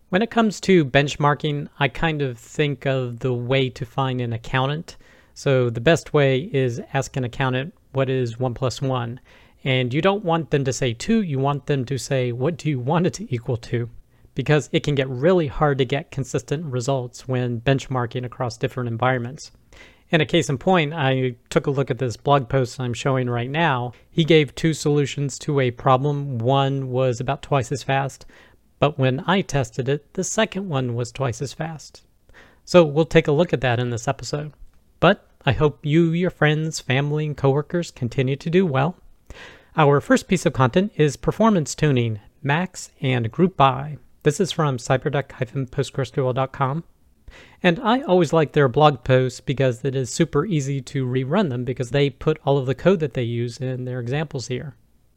When it comes to benchmarking, I kind of think of the way to find an accountant. So the best way is ask an accountant, what is 1 plus 1? And you don't want them to say 2, you want them to say, what do you want it to equal to? Because it can get really hard to get consistent results when benchmarking across different environments. And a case in point, I took a look at this blog post I'm showing right now. He gave 2 solutions to a problem. One was about twice as fast, but when I tested it, the second one was twice as fast. So we'll take a look at that in this episode. But I hope you, your friends, family, and coworkers continue to do well. Our first piece of content is performance tuning, max and group by. This is from cyberduck-postgresql.com. And I always like their blog posts because it is super easy to rerun them because they put all of the code that they use in their examples here.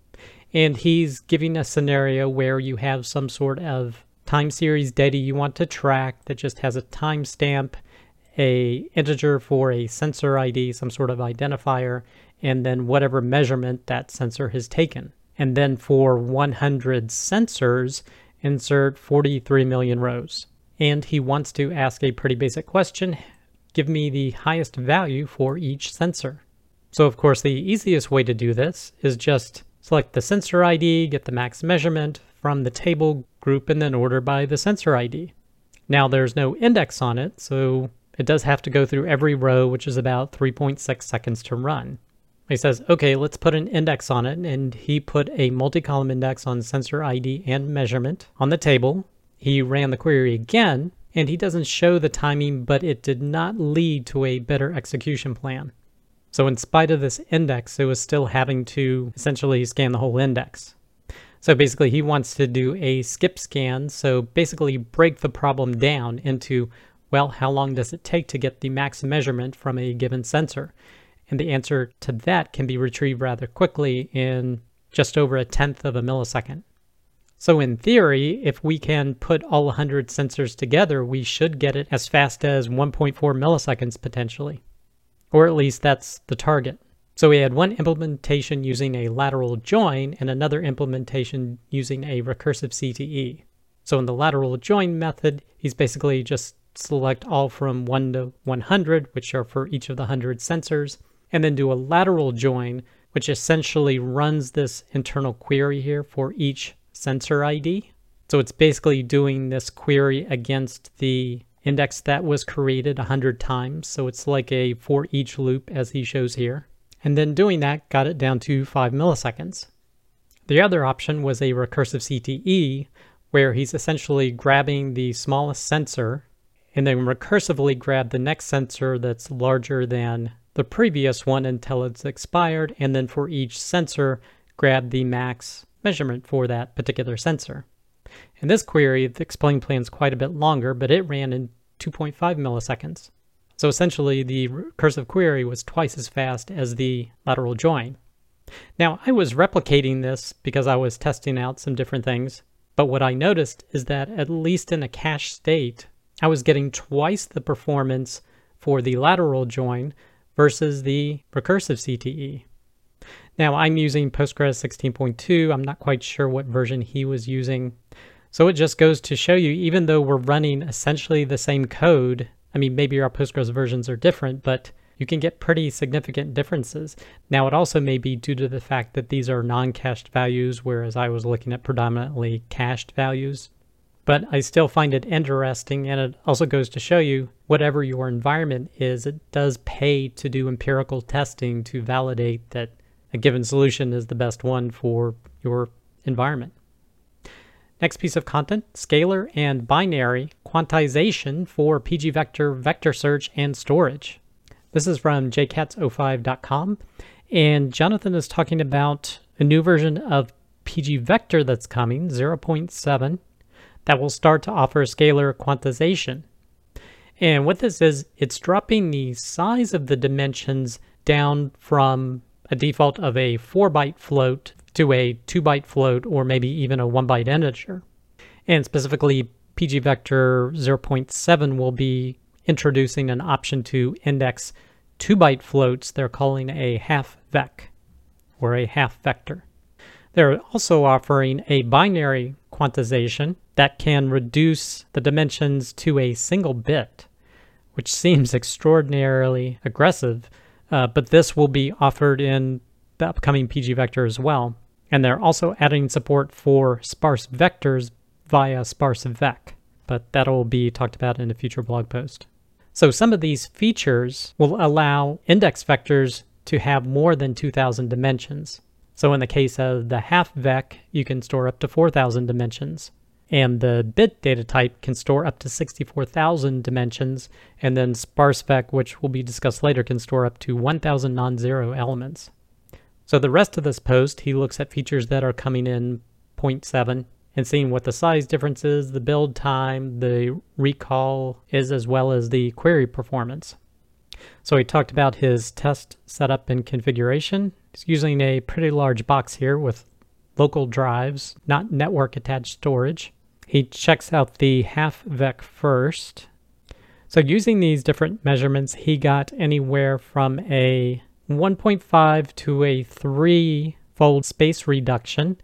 And he's giving a scenario where you have some sort of time series data you want to track that just has a timestamp, a integer for a sensor ID, some sort of identifier, and then whatever measurement that sensor has taken. And then for 100 sensors, insert 43 million rows. And he wants to ask a pretty basic question. Give me the highest value for each sensor. So of course, the easiest way to do this is just select the sensor ID, get the max measurement from the table, group, and then order by the sensor ID. Now there's no index on it, so it does have to go through every row, which is about 3.6 seconds to run. He says, okay, let's put an index on it, and he put a multi-column index on sensor ID and measurement on the table. He ran the query again, and he doesn't show the timing, but it did not lead to a better execution plan. So in spite of this index, it was still having to essentially scan the whole index. So basically he wants to do a skip scan. So basically break the problem down into, well, how long does it take to get the max measurement from a given sensor? And the answer to that can be retrieved rather quickly in just over 1/10 of a millisecond. So in theory, if we can put all 100 sensors together, we should get it as fast as 1.4 milliseconds potentially. Or at least that's the target. So we had one implementation using a lateral join and another implementation using a recursive CTE. So in the lateral join method, he's basically just select all from 1 to 100, which are for each of the 100 sensors, and then do a lateral join, which essentially runs this internal query here for each sensor ID. So it's basically doing this query against the index that was created 100 times. So it's like a for each loop as he shows here. And then doing that got it down to 5 milliseconds. The other option was a recursive CTE, where he's essentially grabbing the smallest sensor and then recursively grab the next sensor that's larger than the previous one until it's expired. And then for each sensor, grab the max measurement for that particular sensor. In this query, the explain plan is quite a bit longer, but it ran in 2.5 milliseconds. So essentially, the recursive query was twice as fast as the lateral join. Now, I was replicating this because I was testing out some different things, but what I noticed is that at least in a cache state, I was getting twice the performance for the lateral join versus the recursive CTE. Now, I'm using Postgres 16.2. I'm not quite sure what version he was using. So it just goes to show you, even though we're running essentially the same code, I mean, maybe our Postgres versions are different, but you can get pretty significant differences. Now, it also may be due to the fact that these are non-cached values, whereas I was looking at predominantly cached values. But I still find it interesting, and it also goes to show you, whatever your environment is, it does pay to do empirical testing to validate that a given solution is the best one for your environment. Next piece of content, scalar and binary quantization for pgvector vector search and storage. This is from jcats05.com, and Jonathan is talking about a new version of pgvector that's coming, 0.7, that will start to offer scalar quantization. And what this is, it's dropping the size of the dimensions down from a default of a 4-byte float to a 2-byte float, or maybe even a 1-byte integer. And specifically, pgvector 0.7 will be introducing an option to index 2-byte floats they're calling a half vec, or a half vector. They're also offering a binary quantization, that can reduce the dimensions to a single bit, which seems extraordinarily aggressive, but this will be offered in the upcoming pgvector as well. And they're also adding support for sparse vectors via sparsevec, but that'll be talked about in a future blog post. So some of these features will allow index vectors to have more than 2,000 dimensions. So in the case of the half-vec, you can store up to 4,000 dimensions. And the bit data type can store up to 64,000 dimensions, and then sparsevec, which will be discussed later, can store up to 1,000 non-zero elements. So the rest of this post, he looks at features that are coming in 0.7 and seeing what the size difference is, the build time, the recall is, as well as the query performance. So he talked about his test setup and configuration. He's using a pretty large box here with local drives, not network attached storage. He checks out the half-vec first. So using these different measurements, he got anywhere from a 1.5 to a 3-fold space reduction,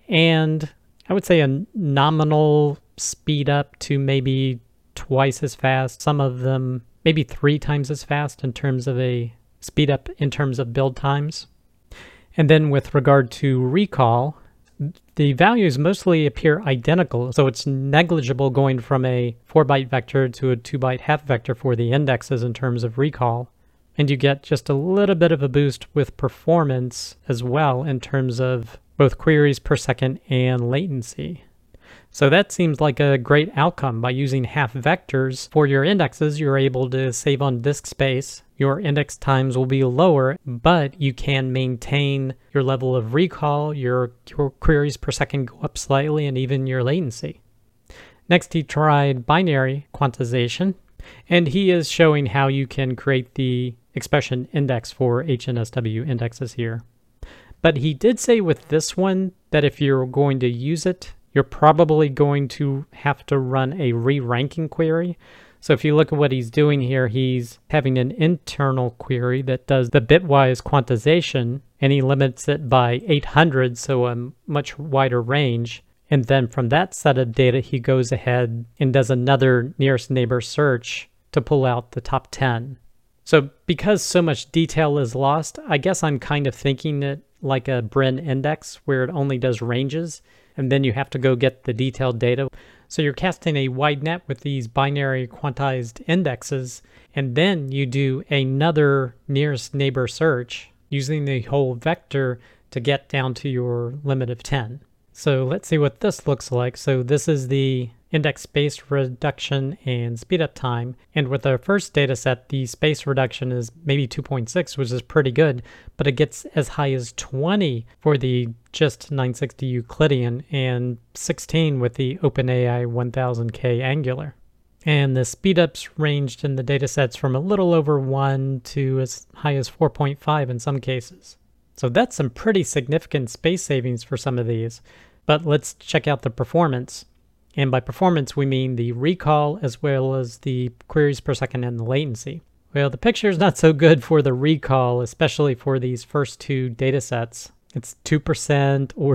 and I would say a nominal speed up to maybe twice as fast. Some of them maybe 3 times as fast in terms of a speed up in terms of build times. And then with regard to recall, the values mostly appear identical, so it's negligible going from a 4-byte vector to a 2-byte half vector for the indexes in terms of recall. And you get just a little bit of a boost with performance as well in terms of both queries per second and latency. So that seems like a great outcome. By using half vectors for your indexes, you're able to save on disk space. Your index times will be lower, but you can maintain your level of recall, your queries per second go up slightly, and even your latency. Next, he tried binary quantization, and he is showing how you can create the expression index for HNSW indexes here. But he did say with this one that if you're going to use it, you're probably going to have to run a re-ranking query. So if you look at what he's doing here, he's having an internal query that does the bitwise quantization, and he limits it by 800, so a much wider range. And then from that set of data, he goes ahead and does another nearest neighbor search to pull out the top 10. So because so much detail is lost, I guess I'm kind of thinking it like a Brin index where it only does ranges, and then you have to go get the detailed data. So you're casting a wide net with these binary quantized indexes, and then you do another nearest neighbor search using the whole vector to get down to your limit of 10. So let's see what this looks like. So this is the index space reduction and speedup time. And with our first data set, the space reduction is maybe 2.6, which is pretty good, but it gets as high as 20 for the just 960 Euclidean and 16 with the OpenAI 1000K Angular. And the speedups ranged in the data sets from a little over 1 to as high as 4.5 in some cases. So that's some pretty significant space savings for some of these. But let's check out the performance. And by performance, we mean the recall as well as the queries per second and the latency. Well, the picture is not so good for the recall, especially for these first two data sets. It's 2% or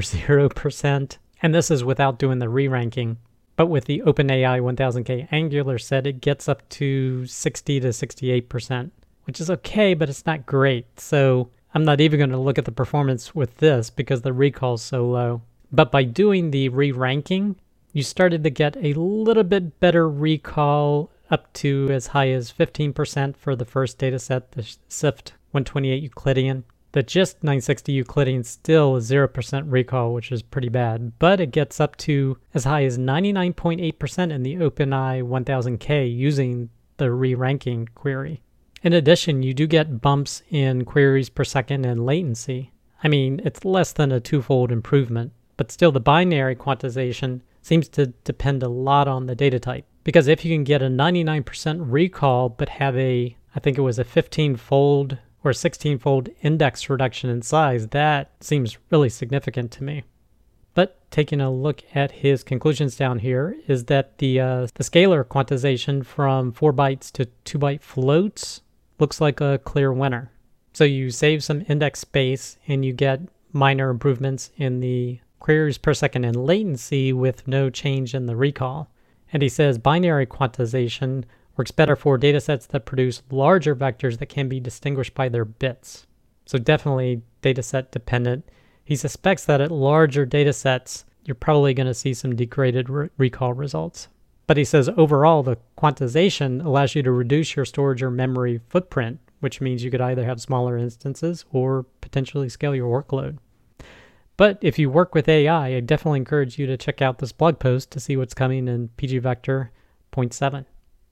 0%. And this is without doing the re-ranking. But with the OpenAI 1000K Angular set, it gets up to 60 to 68%, which is okay, but it's not great. So I'm not even going to look at the performance with this because the recall is so low. But by doing the re-ranking, you started to get a little bit better recall up to as high as 15% for the first data set, the SIFT 128 Euclidean. The just 960 Euclidean still is 0% recall, which is pretty bad, but it gets up to as high as 99.8% in the OpenAI 1000K using the re-ranking query. In addition, you do get bumps in queries per second and latency. I mean, it's less than a 2-fold improvement, but still the binary quantization seems to depend a lot on the data type. Because if you can get a 99% recall, but have I think it was a 15-fold or 16-fold index reduction in size, that seems really significant to me. But taking a look at his conclusions down here is that the scalar quantization from 4 bytes to 2-byte floats looks like a clear winner. So you save some index space and you get minor improvements in the queries per second in latency with no change in the recall. And he says binary quantization works better for datasets that produce larger vectors that can be distinguished by their bits. So definitely dataset dependent. He suspects that at larger datasets, you're probably going to see some degraded recall results. But he says overall, the quantization allows you to reduce your storage or memory footprint, which means you could either have smaller instances or potentially scale your workload. But if you work with AI, I definitely encourage you to check out this blog post to see what's coming in pgvector 0.7.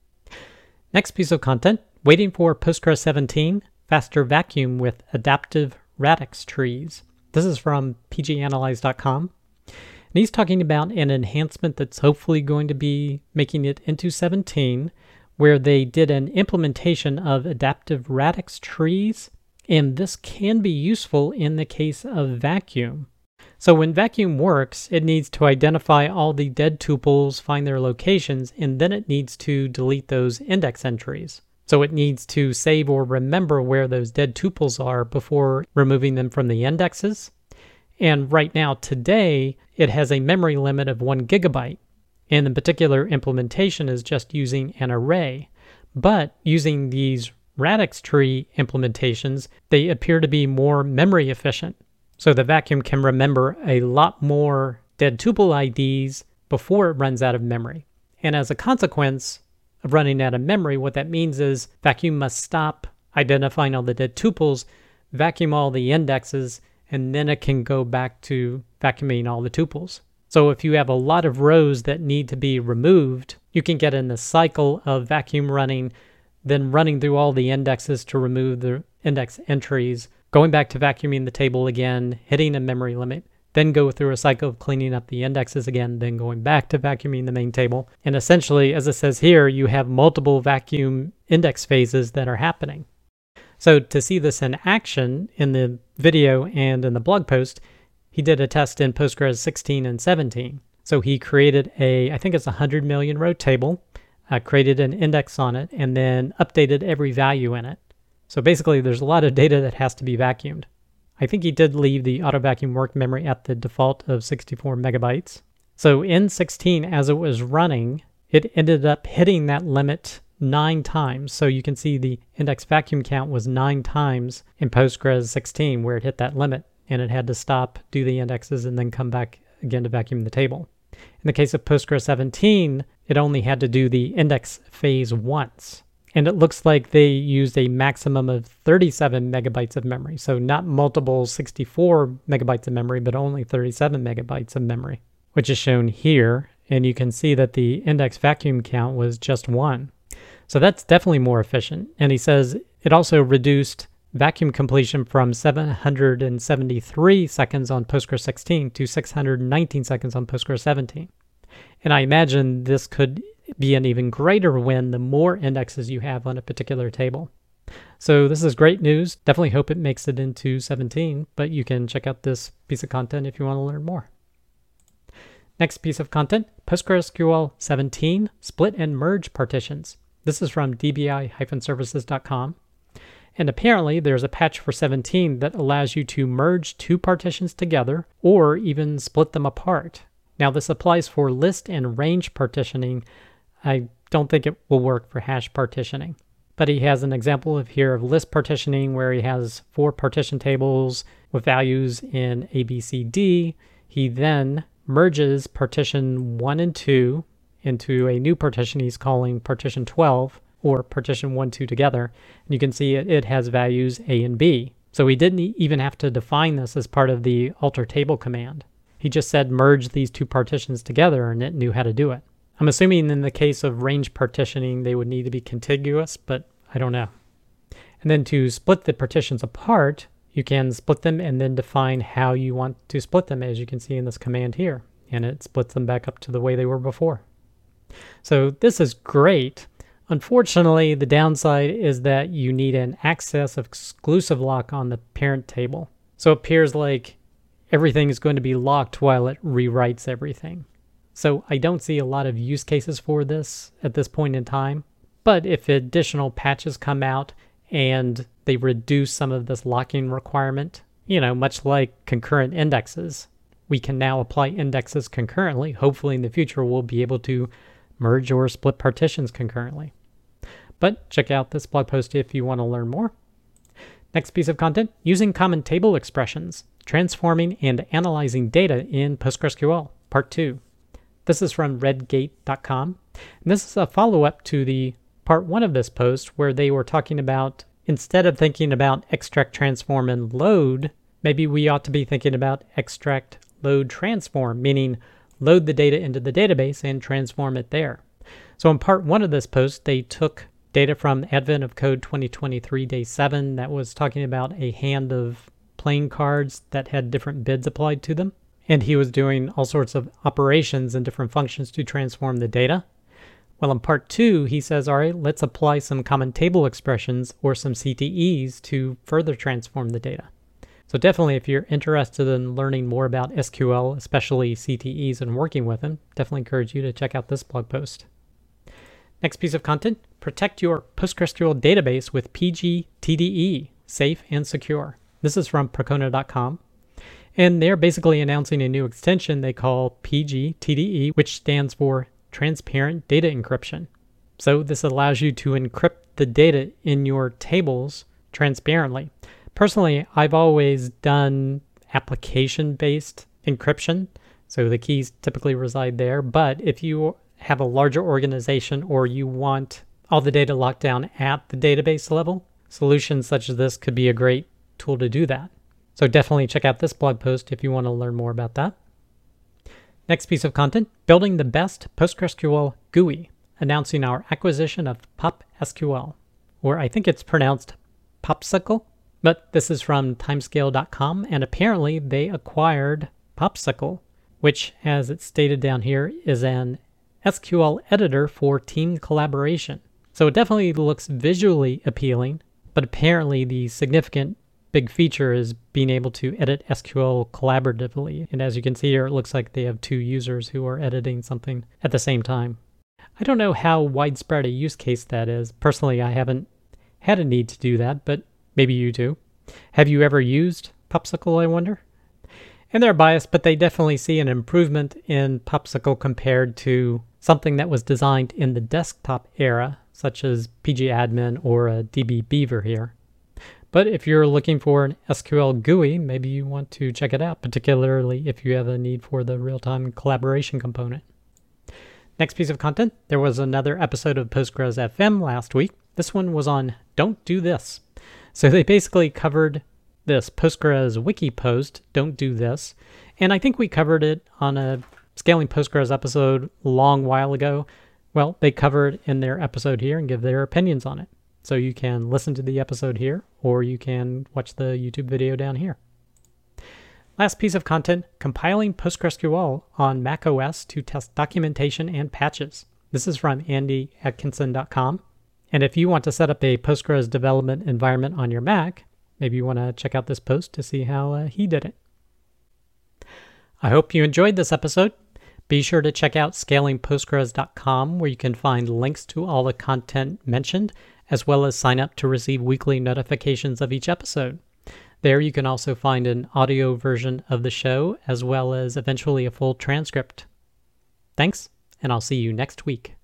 Next piece of content, waiting for Postgres 17, faster vacuum with adaptive radix trees. This is from pganalyze.com. And he's talking about an enhancement that's hopefully going to be making it into 17, where they did an implementation of adaptive radix trees, and this can be useful in the case of vacuum. So when vacuum works, it needs to identify all the dead tuples, find their locations, and then it needs to delete those index entries. So it needs to save or remember where those dead tuples are before removing them from the indexes. And right now, today, it has a memory limit of 1 gigabyte. And the particular implementation is just using an array. But using these radix tree implementations, they appear to be more memory efficient. So the vacuum can remember a lot more dead tuple IDs before it runs out of memory. And as a consequence of running out of memory, what that means is vacuum must stop identifying all the dead tuples, vacuum all the indexes, and then it can go back to vacuuming all the tuples. So if you have a lot of rows that need to be removed, you can get in the cycle of vacuum running, then running through all the indexes to remove the index entries, going back to vacuuming the table again, hitting a memory limit, then go through a cycle of cleaning up the indexes again, then going back to vacuuming the main table. And essentially, as it says here, you have multiple vacuum index phases that are happening. So to see this in action in the video and in the blog post, he did a test in Postgres 16 and 17. So he created I think it's a 100 million row table, created an index on it, and then updated every value in it. So basically, there's a lot of data that has to be vacuumed. I think he did leave the auto vacuum work memory at the default of 64 megabytes. So in 16, as it was running, it ended up hitting that limit 9 times. So you can see the index vacuum count was 9 times in Postgres 16 where it hit that limit, and it had to stop, do the indexes, and then come back again to vacuum the table. In the case of Postgres 17, it only had to do the index phase once. And it looks like they used a maximum of 37 megabytes of memory. So not multiple 64 megabytes of memory, but only 37 megabytes of memory, which is shown here. And you can see that the index vacuum count was just 1. So that's definitely more efficient. And he says it also reduced vacuum completion from 773 seconds on Postgres 16 to 619 seconds on Postgres 17. And I imagine this could be an even greater win the more indexes you have on a particular table. So this is great news. Definitely hope it makes it into 17, but you can check out this piece of content if you want to learn more. Next piece of content, PostgreSQL 17 split and merge partitions. This is from dbi-services.com. And apparently there's a patch for 17 that allows you to merge 2 partitions together or even split them apart. Now this applies for list and range partitioning. I don't think it will work for hash partitioning. But he has an example here of list partitioning where he has 4 partition tables with values in A, B, C, D. He then merges partition 1 and 2 into a new partition he's calling partition 12, or partition 1, 2 together. And you can see it has values A and B. So he didn't even have to define this as part of the alter table command. He just said merge these 2 partitions together and it knew how to do it. I'm assuming in the case of range partitioning, they would need to be contiguous, but I don't know. And then to split the partitions apart, you can split them and then define how you want to split them, as you can see in this command here. And it splits them back up to the way they were before. So this is great. Unfortunately, the downside is that you need an access exclusive lock on the parent table. So it appears like everything is going to be locked while it rewrites everything. So I don't see a lot of use cases for this at this point in time. But if additional patches come out and they reduce some of this locking requirement, much like concurrent indexes, we can now apply indexes concurrently. Hopefully in the future, we'll be able to merge or split partitions concurrently. But check out this blog post if you want to learn more. Next piece of content, using common table expressions, transforming and analyzing data in PostgreSQL, part 2. This is from redgate.com. And this is a follow-up to the part 1 of this post where they were talking about, instead of thinking about extract, transform, and load, maybe we ought to be thinking about extract, load, transform, meaning load the data into the database and transform it there. So in part 1 of this post, they took data from Advent of Code 2023 Day 7 that was talking about a hand of playing cards that had different bids applied to them. And he was doing all sorts of operations and different functions to transform the data. Well, in part 2, he says, all right, let's apply some common table expressions or some CTEs to further transform the data. So definitely, if you're interested in learning more about SQL, especially CTEs and working with them, definitely encourage you to check out this blog post. Next piece of content, protect your PostgreSQL database with PGTDE, safe and secure. This is from Percona.com. And they're basically announcing a new extension they call PGTDE, which stands for Transparent Data Encryption. So this allows you to encrypt the data in your tables transparently. Personally, I've always done application-based encryption, so the keys typically reside there. But if you have a larger organization or you want all the data locked down at the database level, solutions such as this could be a great tool to do that. So definitely check out this blog post if you want to learn more about that. Next piece of content, building the best PostgreSQL GUI, announcing our acquisition of PopSQL, or I think it's pronounced Popsicle, but this is from timescale.com, and apparently they acquired Popsicle, which, as it's stated down here, is an SQL editor for team collaboration. So it definitely looks visually appealing, but apparently the significant big feature is being able to edit SQL collaboratively. And as you can see here, it looks like they have 2 users who are editing something at the same time. I don't know how widespread a use case that is. Personally, I haven't had a need to do that, but maybe you do. Have you ever used Popsicle, I wonder? And they're biased, but they definitely see an improvement in Popsicle compared to something that was designed in the desktop era, such as pgadmin or a dbbeaver here. But if you're looking for an SQL GUI, maybe you want to check it out, particularly if you have a need for the real-time collaboration component. Next piece of content, there was another episode of Postgres FM last week. This one was on Don't Do This. So they basically covered this Postgres wiki post, Don't Do This. And I think we covered it on a Scaling Postgres episode a long while ago. Well, they cover it in their episode here and give their opinions on it. So you can listen to the episode here, or you can watch the YouTube video down here. Last piece of content, compiling PostgreSQL on macOS to test documentation and patches. This is from andyatkinson.com. And if you want to set up a Postgres development environment on your Mac, maybe you want to check out this post to see how he did it. I hope you enjoyed this episode. Be sure to check out scalingpostgres.com, where you can find links to all the content mentioned, as well as sign up to receive weekly notifications of each episode. There you can also find an audio version of the show, as well as eventually a full transcript. Thanks, and I'll see you next week.